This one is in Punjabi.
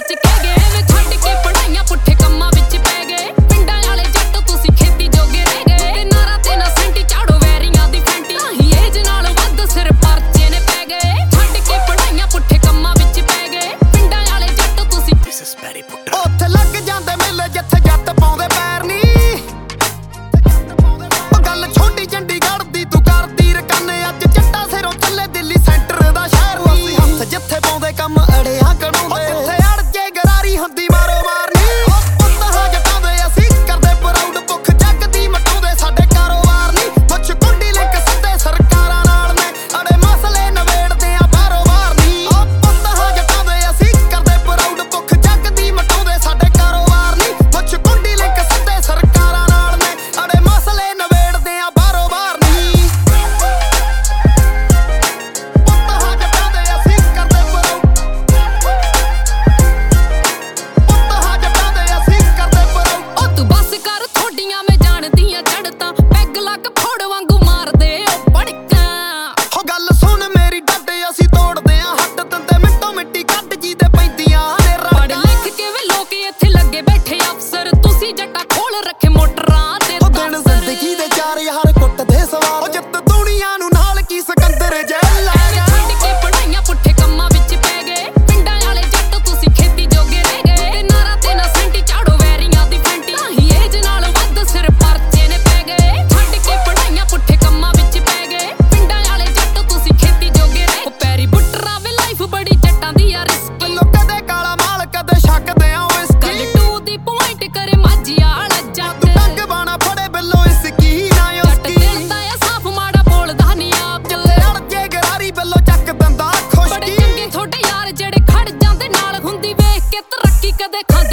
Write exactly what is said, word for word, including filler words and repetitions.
ਵਿੱਚ ਕਹਿ ਗਏ ਐਵੇਂ ਛੱਡ ਕੇ ਪੜਾਈਆਂ ਪੁੱਠੇ ਕੰਮਾਂ ਵਿੱਚ ਪੈ ਗਏ ਪਿੰਡਾਂ ਵਾਲੇ ਜੱਟ ਤੁਸੀਂ ਖੇਤੀ ਜੋਗੇ ਰਹਿ ਗਏ ਤੇ ਨਾਰਾ ਤੇ ਨਾ ਸੈਂਟੀ ਚਾੜੋ ਵੈਰੀਆਂ ਦੀ ਫੈਂਟੀ ਆਹੀ ਏਜ ਨਾਲ ਵੱਧ ਸਿਰ ਪਰਚੇ ਨੇ ਪੈ ਗਏ ਛੱਡ ਕੇ ਪੜਾਈਆਂ ਪੁੱਠੇ ਕੰਮਾਂ ਵਿੱਚ ਪੈ ਗਏ ਪਿੰਡਾਂ ਵਾਲੇ ਜੱਟ ਤੁਸੀਂ ਉੱਥੇ ਲੱਗ ਜਾਂਦੇ ਮੇਲੇ ਜਿੱਥੇ ਜੱਟ ਪਾਉਂਦੇ ਪੈਰ ਨੀ ਉਹ ਗੱਲ ਛੋਟੀ ਚੰਡੀਗੜ੍ਹ ਦੀ ਤੂੰ ਕਰਦੀ ਰਕਨ ਅੱਜ ਜੱਟਾਂ ਸਿਰੋਂ ਚੱਲੇ ਦਿੱਲੀ ਸੈਂਟਰ ਦਾ ਸ਼ਹਿਰ ਨੀ ਹੱਥ ਜਿੱਥੇ ਪਾਉਂਦੇ ਕੰਮ ਅੜਿਆਂ ਕਢਾਉਂਦੇ ਜਿੱਥੇ ਅੜ ਜੇ ਗਰਾਰੀ ਹੁੰਦੀ ਮਾਰੋ ਮਾਰਨੀ ਉਹ ਪੁੱਤ ਹਾਂ ਜੱਟਾਂ ਦੇ ਅਸੀਂ ਕਰਦੇ ਪ੍ਰਾਊਡ ਭੁੱਖ ਜੱਗ ਦੀ ਮਟਾਉਂਦੇ ਸਾਡੇ ਕਾਰੋਬਾਰ ਨੀ ਮੁੱਛ ਕੁੰਡੀ ਲਿੰਕ ਸਿੱਧੇ ਸਰਕਾਰਾਂ ਨਾਲ ਨੇ ਅੜੇ ਮਸਲੇ ਨਵੇੜਦੇ ਆ ਬਾਰੋ ਬਾਰ ਨੀ ਉਹ ਪੁੱਤ ਹਾਂ ਜੱਟਾਂ ਦੇ ਅਸੀਂ ਕਰਦੇ ਪ੍ਰਾਊਡ ਭੁੱਖ ਜੱਗ ਦੀ ਮਟਾਉਂਦੇ ਸਾਡੇ ਕਾਰੋਬਾਰ ਨੀ ਮੁੱਛ ਕੁੰਡੀ ਲਿੰਕ ਸਿੱਧੇ ਸਰਕਾਰਾਂ ਨਾਲ ਨੇ ਅੜੇ ਮਸਲੇ ਨਵੇੜਦੇ ਆ ਬਾਰੋ ਬਾਰ ਨੀ ਪੁੱਤ ਹਾਂ ਜੱਟਾਂ ਦੇ ਅਸੀਂ ਕਰਦੇ ਪ੍ਰਾਊਡ ਪੁੱਤ ਹਾਂ ਜੱਟਾਂ ਦੇ ਅਸੀਂ ਕਰਦੇ ਪ੍ਰਾਊਡ ਉਹ ਤੂੰ ਬਸ ਕਰ ਥੋਡੀਆਂ ਮੈਂ ਜਾਣਦੀਆਂ ਚੜਤਾਂ ਪੈਗ ਲੱਗ ਫੋੜ ਵਾਂਗੂ ਮਾਰਦੇ ਉਹ ਬੜਕਾਂ ਹੋ ਗੱਲ ਸੁਣ ਮੇਰੀ ਡੱਡ ਅਸੀਂ ਤੋੜਦੇ ਆ ਹੱਡ ਦੰਦੇ ਮਿੰਟੋ ਮਿੱਟੀ ਕੱਢ ਜੀ ਦੇ ਪੈਂਦੀਆਂ ਨੇ ਪੜ੍ਹ ਰਾਡਾਂ ਲਿਖ ਕੇ ਵੇ ਲੋਕ ਇੱਥੇ ਲੱਗੇ ਬੈਠੇ ਅਫਸਰ ਤੁਸੀਂ ਜੱਟਾ ਖੋਲ ਰੱਖੇ ਮੋਟਰਾਂ ਤੇ ਉਹ ਦਿਨ ਜ਼ਿੰਦਗੀ ਦੇ ਚਾਰ ਯਾਰ ਕੁੱਟਦੇ ਸਵਾਰ ਉਹ ਜਿੱਤ ਦੁਨੀਆ ਨੂੰ ਨਾਲ ਕੀ ਸਿਕੰਦਰ ਜੈਲ ਲਾ ਐਵੇਂ ਛੱਡ ਕੇ ਪੜਾਈਆਂ ਪੁੱਠੇ ਕੰਮਾਂ ਵਿੱਚ ਪੈ ਗਏ ਪਿੰਡਾਂ ਵਾਲੇ ਜੱਟ ਤੁਸੀਂ ਖੇਤੀ ਜੋਗੇ ਰਹਿ ਗਏ ਤੇ ਨਾਰਾ ਤੇ ਨਾ ਸੈਂਟੀ ਚਾੜੋ ਵੈਰੀਆਂ ਦੀ ਫੈਂਟੀ ਆਹੀ ਏਜ ਨਾਲ ਵੱਧ ਸਿਰ ਪਰਚੇ ਨੇ ਪੈ ਗਏ ਛੱਡ ਕੇ ਪੜਾਈਆਂ ਪੁੱਠੇ ਕੰਮਾਂ ਵਿੱਚ ਪੈ ਗਏ ਪਿੰਡਾਂ ਵਾਲੇ ਜੱਟ ਤੁਸੀਂ ਖੇਤੀ ਜੋਗੇ ਰਹਿ ਉਹ ਪੈਰੀ ਬੁੱਟਰਾ ਵੇ ਲਾਈਫ ਬੜੀ ਜੱਟਾਂ ਦੀ ਆ ਰਿਸਕੀ ਲੋ ਕਦੇ ਕਾਲਾ ਮਾਲ ਕਦੇ ਛੱਕਦੇ ਆ ਗੱਲ ਵਿਸਕੀ ਟੂ ਦੀ ਪੁਆਇੰਟ ਕਰੇ ਮਾਝੀ ਵਾਲਾ ਜੱਟ ਤੂੰ ਟੰਗ ਬਾਣਾ ਫੜੇ ਬਿੱਲੋ ਇਸ ਕੀ ਨਾ ਜੱਟ ਉਸਕੀ ਦਿਲ ਦਾ ਆ ਸਾਫ ਮਾੜਾ ਬੋਲਦਾ ਨਹੀਂ ਆਪ ਜਿੱਲੇ ਅੜ ਜੇ ਗਰਾਰੀ ਬਿੱਲੋ ਚੱਕ ਦੰਦਾ ਬੜੇ ਖੁਸ਼ਕੀ ਚੰਗੇ ਤੁਹਾਡੇ ਯਾਰ ਜਿਹੜੇ ਖੜ ਜਾਂਦੇ ਨਾਲ ਹੁੰਦੀ ਵੇਖ ਕੇ ਤਰੱਕੀ ਕਦੇ ਖਾਂਦੇ